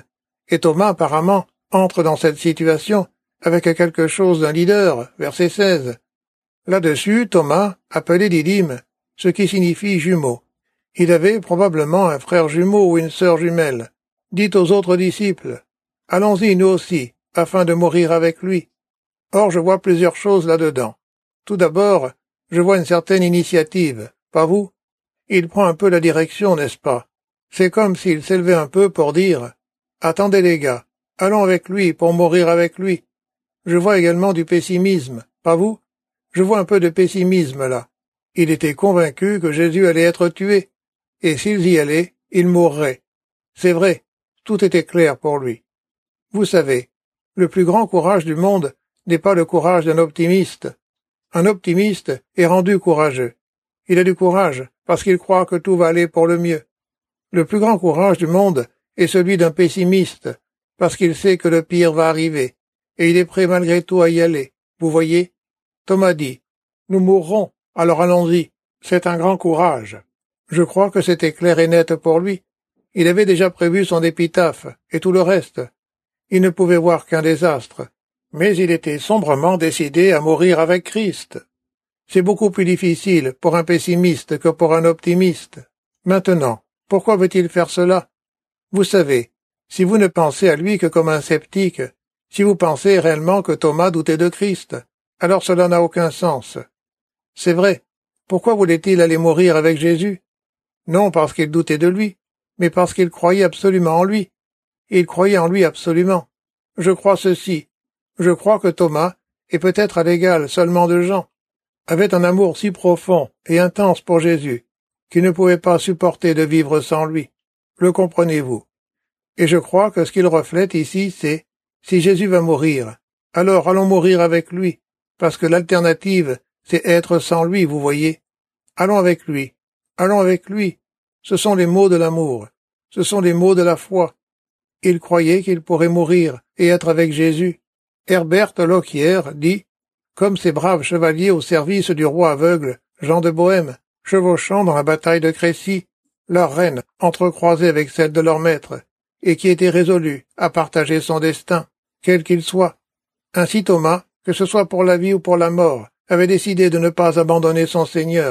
Et Thomas, apparemment, entre dans cette situation avec quelque chose d'un leader, verset seize. Là-dessus, Thomas, appelé Didyme, ce qui signifie jumeau. Il avait probablement un frère jumeau ou une sœur jumelle. Dit aux autres disciples, « Allons-y, nous aussi, afin de mourir avec lui. » Or, je vois plusieurs choses là-dedans. Tout d'abord, je vois une certaine initiative, pas vous? Il prend un peu la direction, n'est-ce pas? C'est comme s'il s'élevait un peu pour dire, « Attendez les gars, allons avec lui pour mourir avec lui. » Je vois également du pessimisme, pas vous? Je vois un peu de pessimisme là. Il était convaincu que Jésus allait être tué, et s'ils y allaient, il mourrait. C'est vrai, tout était clair pour lui. Vous savez, le plus grand courage du monde n'est pas le courage d'un optimiste. Un optimiste est rendu courageux. Il a du courage parce qu'il croit que tout va aller pour le mieux. Le plus grand courage du monde est celui d'un pessimiste, parce qu'il sait que le pire va arriver, et il est prêt malgré tout à y aller. Vous voyez? Thomas dit, « Nous mourrons, alors allons-y. » C'est un grand courage. Je crois que c'était clair et net pour lui. Il avait déjà prévu son épitaphe, et tout le reste. Il ne pouvait voir qu'un désastre. Mais il était sombrement décidé à mourir avec Christ. C'est beaucoup plus difficile pour un pessimiste que pour un optimiste. Maintenant, pourquoi veut-il faire cela? Vous savez, si vous ne pensez à lui que comme un sceptique, si vous pensez réellement que Thomas doutait de Christ, alors cela n'a aucun sens. C'est vrai. Pourquoi voulait-il aller mourir avec Jésus? Non parce qu'il doutait de lui, mais parce qu'il croyait absolument en lui. Il croyait en lui absolument. Je crois ceci. Je crois que Thomas, et peut-être à l'égal seulement de Jean, avait un amour si profond et intense pour Jésus, qu'il ne pouvait pas supporter de vivre sans lui. Le comprenez-vous? Et je crois que ce qu'il reflète ici, c'est « si Jésus va mourir, alors allons mourir avec lui, parce que l'alternative, c'est être sans lui, vous voyez. Allons avec lui, allons avec lui. » Ce sont les mots de l'amour, ce sont les mots de la foi. Il croyait qu'il pourrait mourir et être avec Jésus. Herbert Lockyer dit « Comme ces braves chevaliers au service du roi aveugle, Jean de Bohême, chevauchant dans la bataille de Crécy, leur reine entrecroisée avec celle de leur maître, et qui était résolu à partager son destin, quel qu'il soit. Ainsi Thomas, que ce soit pour la vie ou pour la mort, avait décidé de ne pas abandonner son Seigneur,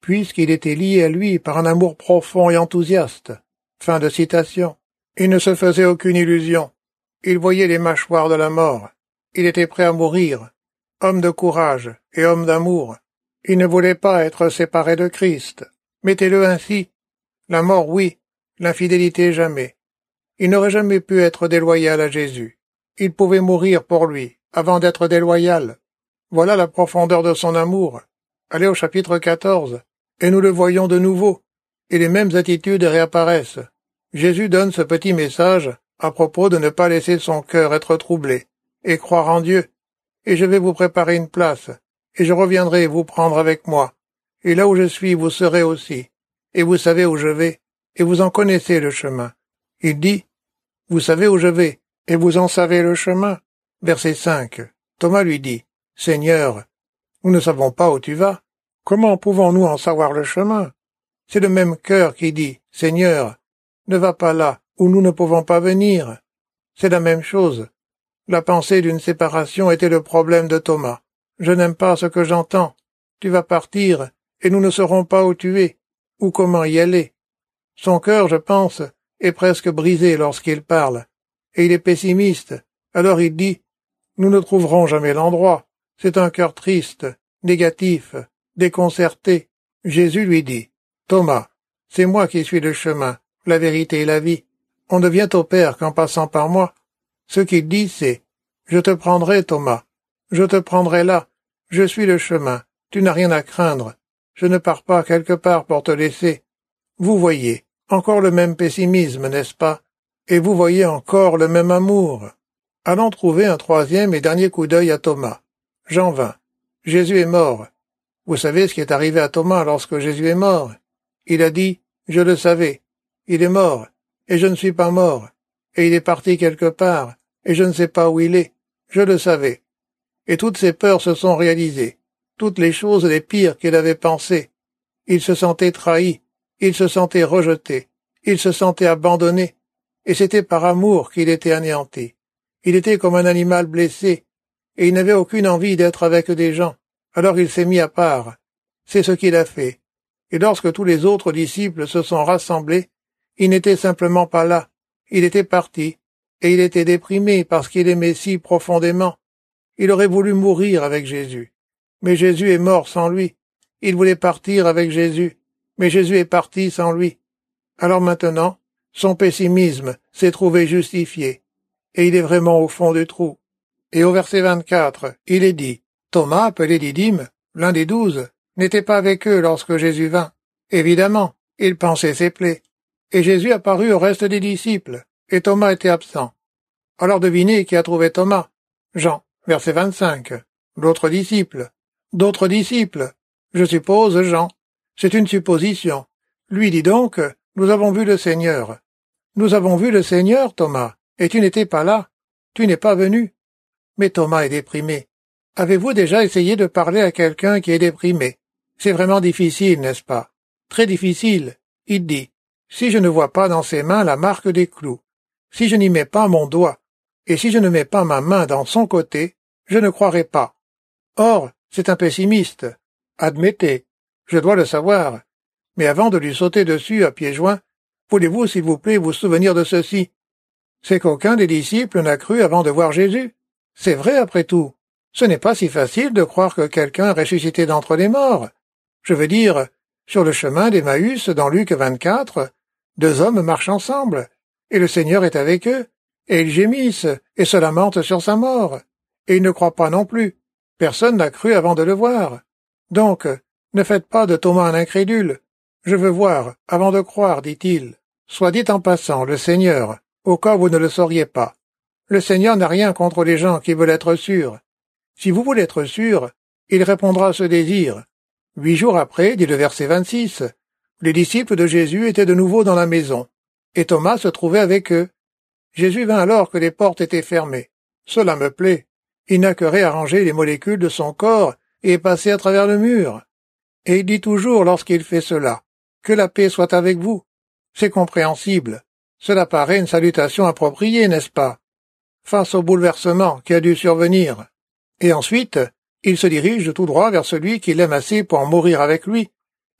puisqu'il était lié à lui par un amour profond et enthousiaste. Fin de citation. Il ne se faisait aucune illusion. Il voyait les mâchoires de la mort. Il était prêt à mourir. Homme de courage et homme d'amour. Il ne voulait pas être séparé de Christ. Mettez-le ainsi. La mort, oui. L'infidélité, jamais. Il n'aurait jamais pu être déloyal à Jésus. Il pouvait mourir pour lui, avant d'être déloyal. Voilà la profondeur de son amour. Allez au chapitre quatorze, et nous le voyons de nouveau, et les mêmes attitudes réapparaissent. Jésus donne ce petit message à propos de ne pas laisser son cœur être troublé, et croire en Dieu. Et je vais vous préparer une place, et je reviendrai vous prendre avec moi. Et là où je suis, vous serez aussi. Et vous savez où je vais, et vous en connaissez le chemin. Il dit, vous savez où je vais, et vous en savez le chemin. Verset cinq. Thomas lui dit, Seigneur, nous ne savons pas où tu vas. Comment pouvons-nous en savoir le chemin? C'est le même cœur qui dit, Seigneur, ne va pas là où nous ne pouvons pas venir. C'est la même chose. La pensée d'une séparation était le problème de Thomas. Je n'aime pas ce que j'entends. Tu vas partir, et nous ne saurons pas où tu es, ou comment y aller. Son cœur, je pense, est presque brisé lorsqu'il parle, et il est pessimiste. Alors il dit, nous ne trouverons jamais l'endroit. C'est un cœur triste, négatif, déconcerté. Jésus lui dit, Thomas, c'est moi qui suis le chemin, la vérité et la vie. On ne vient au Père qu'en passant par moi. Ce qu'il dit, c'est, je te prendrai, Thomas. Je te prendrai là. Je suis le chemin. Tu n'as rien à craindre. Je ne pars pas quelque part pour te laisser. Vous voyez, encore le même pessimisme, n'est-ce pas? Et vous voyez encore le même amour. Allons trouver un troisième et dernier coup d'œil à Thomas. Jean vingt. Jésus est mort. Vous savez ce qui est arrivé à Thomas lorsque Jésus est mort? Il a dit, je le savais. Il est mort, et je ne suis pas mort. Et il est parti quelque part, et je ne sais pas où il est. Je le savais. Et toutes ses peurs se sont réalisées. Toutes les choses les pires qu'il avait pensées. Il se sentait trahi. Il se sentait rejeté. Il se sentait abandonné. Et c'était par amour qu'il était anéanti. Il était comme un animal blessé, et il n'avait aucune envie d'être avec des gens. Alors il s'est mis à part. C'est ce qu'il a fait. Et lorsque tous les autres disciples se sont rassemblés, il n'était simplement pas là. Il était parti, et il était déprimé parce qu'il aimait si profondément. Il aurait voulu mourir avec Jésus. Mais Jésus est mort sans lui. Il voulait partir avec Jésus, mais Jésus est parti sans lui. Alors maintenant, son pessimisme s'est trouvé justifié, et il est vraiment au fond du trou. Et au verset vingt-quatre, il est dit, Thomas, appelé Didyme, l'un des douze, n'était pas avec eux lorsque Jésus vint. Évidemment, il pansait ses plaies. Et Jésus apparut au reste des disciples, et Thomas était absent. Alors devinez qui a trouvé Thomas. Jean, verset vingt-cinq. L'autre disciple. D'autres disciples. Je suppose Jean. C'est une supposition. Lui dit donc, nous avons vu le Seigneur. Nous avons vu le Seigneur, Thomas, et tu n'étais pas là. Tu n'es pas venu. Mais Thomas est déprimé. Avez-vous déjà essayé de parler à quelqu'un qui est déprimé? C'est vraiment difficile, n'est-ce pas? Très difficile. Il dit, si je ne vois pas dans ses mains la marque des clous, si je n'y mets pas mon doigt, et si je ne mets pas ma main dans son côté, je ne croirai pas. Or, c'est un pessimiste. Admettez, je dois le savoir. Mais avant de lui sauter dessus à pieds joints, voulez-vous, s'il vous plaît, vous souvenir de ceci? C'est qu'aucun des disciples n'a cru avant de voir Jésus. C'est vrai, après tout. Ce n'est pas si facile de croire que quelqu'un ressuscité d'entre les morts. Je veux dire, sur le chemin d'Emmaüs, dans Luc vingt-quatre, deux hommes marchent ensemble, et le Seigneur est avec eux, et ils gémissent, et se lamentent sur sa mort, et ils ne croient pas non plus. Personne n'a cru avant de le voir. Donc, ne faites pas de Thomas un incrédule. Je veux voir, avant de croire, dit-il. Soit dit en passant, le Seigneur, au cas où vous ne le sauriez pas. Le Seigneur n'a rien contre les gens qui veulent être sûrs. Si vous voulez être sûr, il répondra à ce désir. Huit jours après, dit le verset vingt-six, les disciples de Jésus étaient de nouveau dans la maison, et Thomas se trouvait avec eux. Jésus vint alors que les portes étaient fermées. Cela me plaît. Il n'a que réarrangé les molécules de son corps et est passé à travers le mur. Et il dit toujours lorsqu'il fait cela, que la paix soit avec vous. C'est compréhensible. Cela paraît une salutation appropriée, n'est-ce pas? Face au bouleversement qui a dû survenir. Et ensuite, il se dirige tout droit vers celui qu'il aime assez pour en mourir avec lui,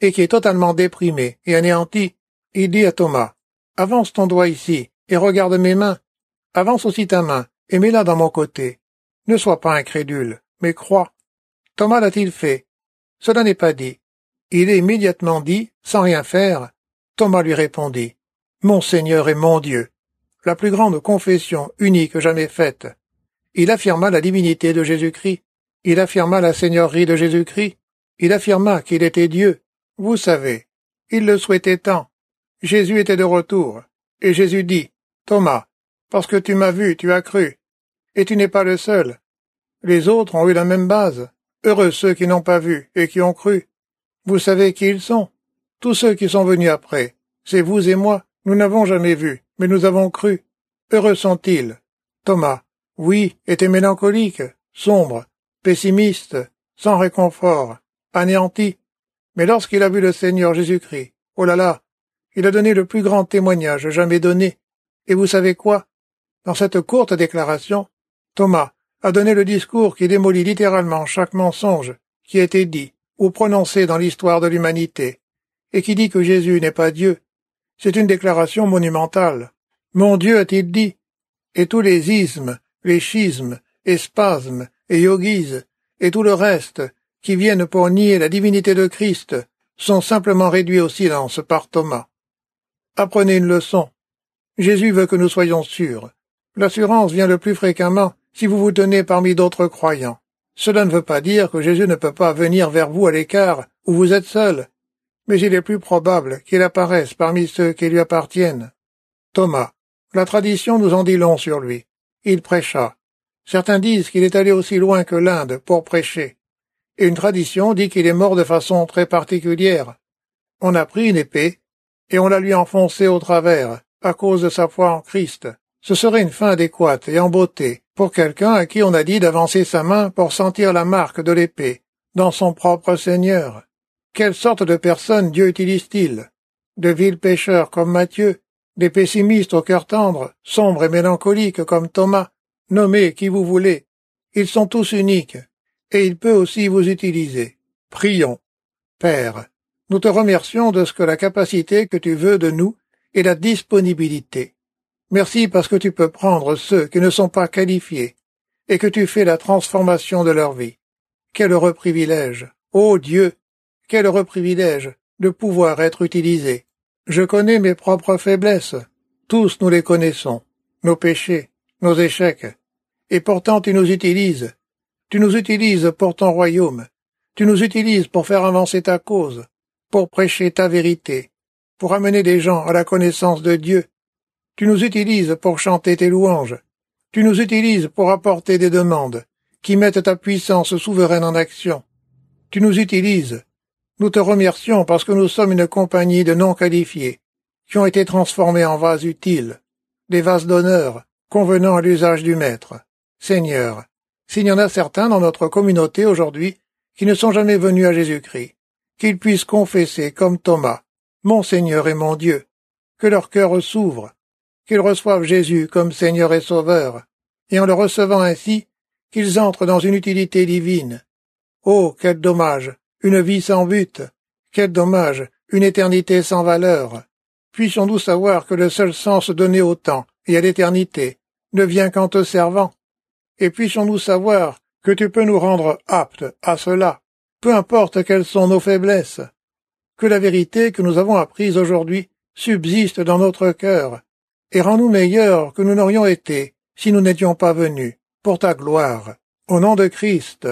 et qui est totalement déprimé et anéanti, il dit à Thomas, « Avance ton doigt ici, et regarde mes mains. Avance aussi ta main, et mets-la dans mon côté. Ne sois pas incrédule, mais crois. » Thomas l'a-t-il fait? Cela n'est pas dit. Il est immédiatement dit, sans rien faire. Thomas lui répondit, « Mon Seigneur et mon Dieu !» La plus grande confession unique jamais faite. Il affirma la divinité de Jésus-Christ. Il affirma la seigneurie de Jésus-Christ. Il affirma qu'il était Dieu. Vous savez, il le souhaitait tant. Jésus était de retour. Et Jésus dit, « Thomas, parce que tu m'as vu, tu as cru. Et tu n'es pas le seul. Les autres ont eu la même base. Heureux ceux qui n'ont pas vu et qui ont cru. Vous savez qui ils sont. Tous ceux qui sont venus après. C'est vous et moi. Nous n'avons jamais vu, mais nous avons cru. Heureux sont-ils. Thomas, oui, était mélancolique, sombre, pessimiste, sans réconfort, anéanti. Mais lorsqu'il a vu le Seigneur Jésus-Christ, oh là là, il a donné le plus grand témoignage jamais donné. Et vous savez quoi? Dans cette courte déclaration, Thomas a donné le discours qui démolit littéralement chaque mensonge qui a été dit ou prononcé dans l'histoire de l'humanité, et qui dit que Jésus n'est pas Dieu. C'est une déclaration monumentale. Mon Dieu, a-t-il dit, et tous les ismes, les schismes, et spasmes, et yogis, et tout le reste, qui viennent pour nier la divinité de Christ, sont simplement réduits au silence par Thomas. Apprenez une leçon. Jésus veut que nous soyons sûrs. L'assurance vient le plus fréquemment si vous vous tenez parmi d'autres croyants. Cela ne veut pas dire que Jésus ne peut pas venir vers vous à l'écart, où vous êtes seul, mais il est plus probable qu'il apparaisse parmi ceux qui lui appartiennent. Thomas, la tradition nous en dit long sur lui. Il prêcha. Certains disent qu'il est allé aussi loin que l'Inde pour prêcher. Et une tradition dit qu'il est mort de façon très particulière. On a pris une épée, et on la lui enfoncée au travers, à cause de sa foi en Christ. Ce serait une fin adéquate et en beauté pour quelqu'un à qui on a dit d'avancer sa main pour sentir la marque de l'épée, dans son propre Seigneur. Quelle sorte de personnes Dieu utilise-t-il? De vils pécheurs comme Matthieu, des pessimistes au cœur tendre, sombres et mélancoliques comme Thomas, nommez qui vous voulez. Ils sont tous uniques, et il peut aussi vous utiliser. Prions. Père, nous te remercions de ce que la capacité que tu veux de nous est la disponibilité. Merci parce que tu peux prendre ceux qui ne sont pas qualifiés et que tu fais la transformation de leur vie. Quel heureux privilège, ô Dieu, quel heureux privilège de pouvoir être utilisé. Je connais mes propres faiblesses, tous nous les connaissons, nos péchés, nos échecs, et pourtant tu nous utilises. Tu nous utilises pour ton royaume, tu nous utilises pour faire avancer ta cause, pour prêcher ta vérité, pour amener des gens à la connaissance de Dieu. Tu nous utilises pour chanter tes louanges, tu nous utilises pour apporter des demandes qui mettent ta puissance souveraine en action. Tu nous utilises. Nous te remercions parce que nous sommes une compagnie de non-qualifiés qui ont été transformés en vases utiles, des vases d'honneur convenant à l'usage du Maître. Seigneur, s'il y en a certains dans notre communauté aujourd'hui qui ne sont jamais venus à Jésus-Christ, qu'ils puissent confesser comme Thomas, mon Seigneur et mon Dieu, que leur cœur s'ouvre, qu'ils reçoivent Jésus comme Seigneur et Sauveur, et en le recevant ainsi, qu'ils entrent dans une utilité divine. Oh, quel dommage, une vie sans but, quel dommage, une éternité sans valeur. Puissions-nous savoir que le seul sens donné au temps et à l'éternité ne vient qu'en te servant, et puissions-nous savoir que tu peux nous rendre aptes à cela, peu importe quelles sont nos faiblesses, que la vérité que nous avons apprise aujourd'hui subsiste dans notre cœur, et rends-nous meilleurs que nous n'aurions été si nous n'étions pas venus, pour ta gloire, au nom de Christ.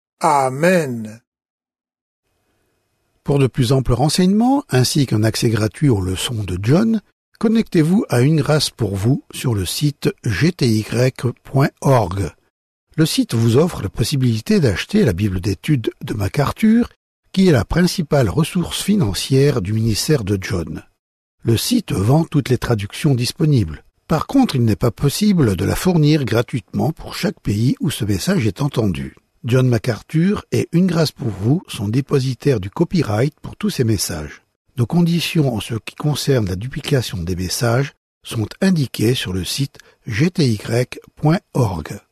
Amen. Pour de plus amples renseignements, ainsi qu'un accès gratuit aux leçons de John, connectez-vous à Une Grâce pour vous sur le site g t y point org. Le site vous offre la possibilité d'acheter la Bible d'études de MacArthur, qui est la principale ressource financière du ministère de John. Le site vend toutes les traductions disponibles. Par contre, il n'est pas possible de la fournir gratuitement pour chaque pays où ce message est entendu. John MacArthur et Une Grâce pour vous sont dépositaires du copyright pour tous ces messages. Nos conditions en ce qui concerne la duplication des messages sont indiquées sur le site g t y point org.